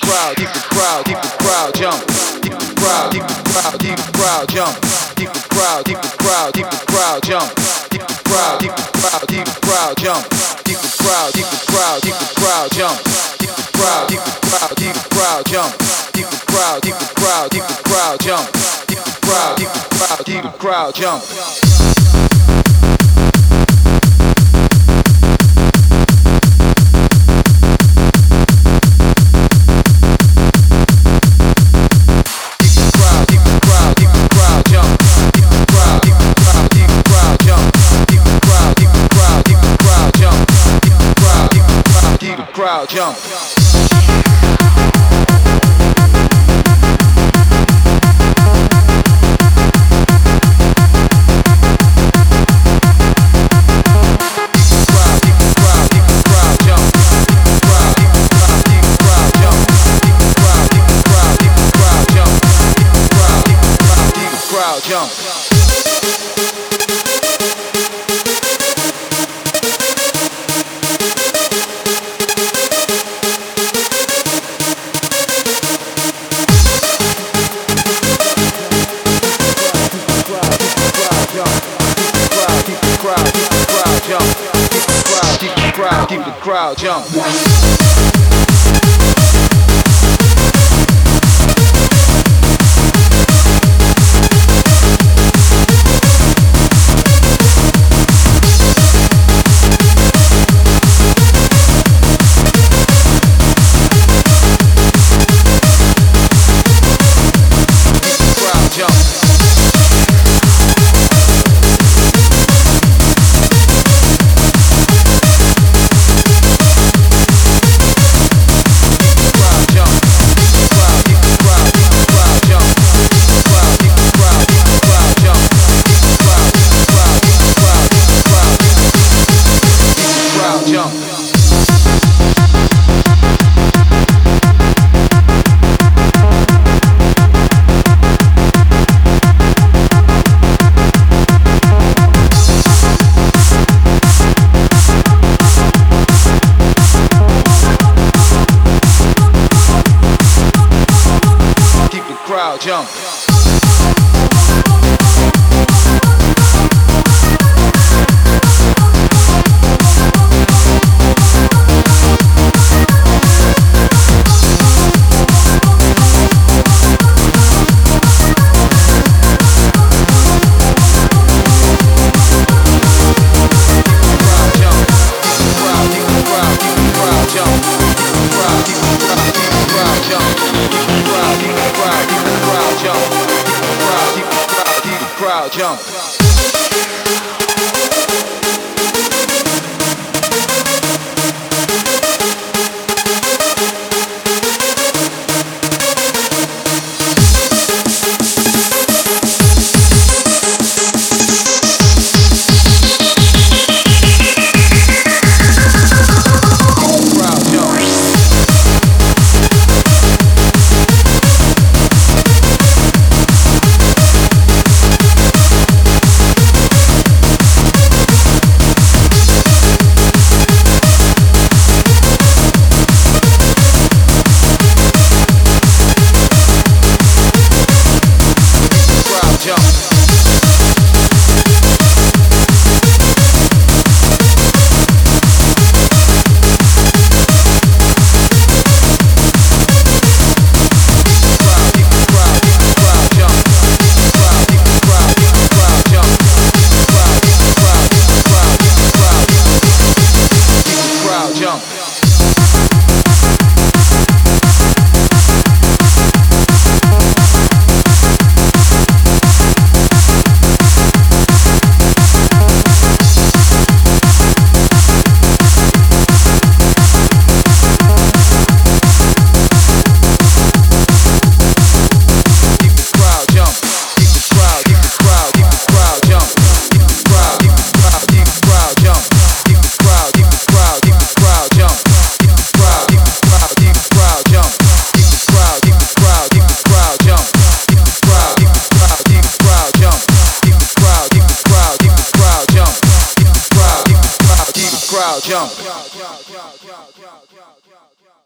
crowd jump. Keep the crowd jump. Keep the crowd jump. Keep the crowd jump. Keep the crowd jump. Keep the crowd jump. Keep the crowd jump. Keep the crowd jump. Keep the crowd jump. Keep the crowd jump. Keep the crowd jump. Crowd jump. Jump. Keep the crowd jump. Jump. Jump. jump.